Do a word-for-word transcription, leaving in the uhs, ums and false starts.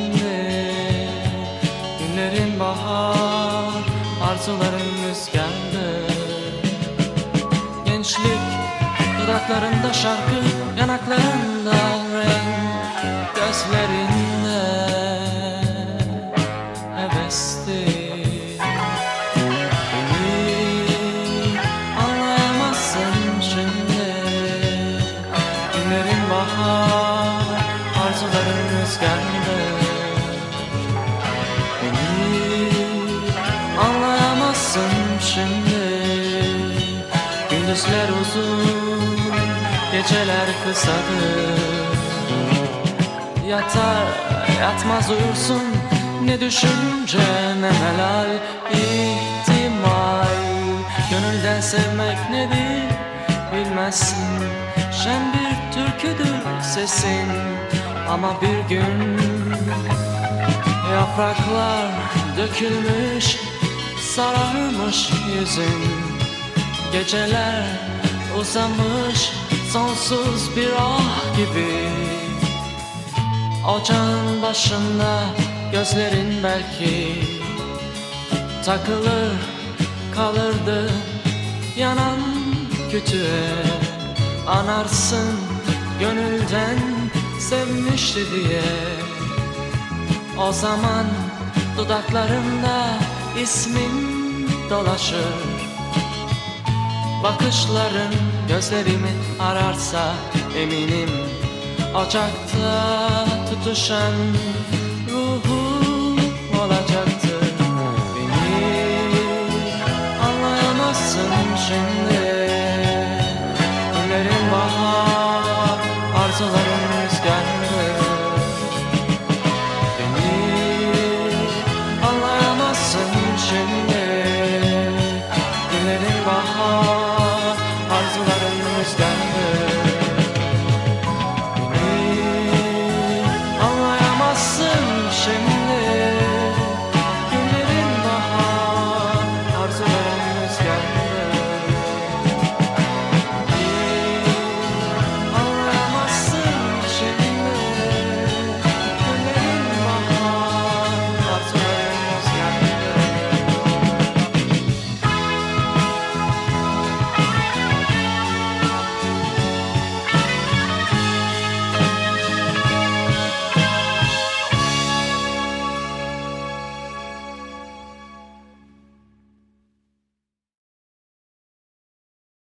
şimdi. Günlerin bahar, arzuların rüzgardı. Gençlik dudaklarında şarkı, yanaklarında renk, gözlerinde hevesti. Beni anlayamazsın şimdi. Günlerin bahar, arzuların rüzgarında. Beni anlayamazsın şimdi. Gündüzler uzun, geceler kısadır. Yatar yatmaz uyursun, ne düşünce ne helal ihtimal. Gönülden sevmek nedir bilmezsin. Şen bir türküdür sesin, ama bir gün yapraklar dökülmüş, sararmış yüzün. Geceler uzamış sonsuz bir ah gibi. Ocağın başında gözlerin belki takılır kalırdı yanan kütüğe. Anarsın gönülden sevmişti diye. O zaman dudaklarında ismin dolaşır. Bakışların gözlerimi ararsa eminim ocakta tutuşan ruhum olacaktır.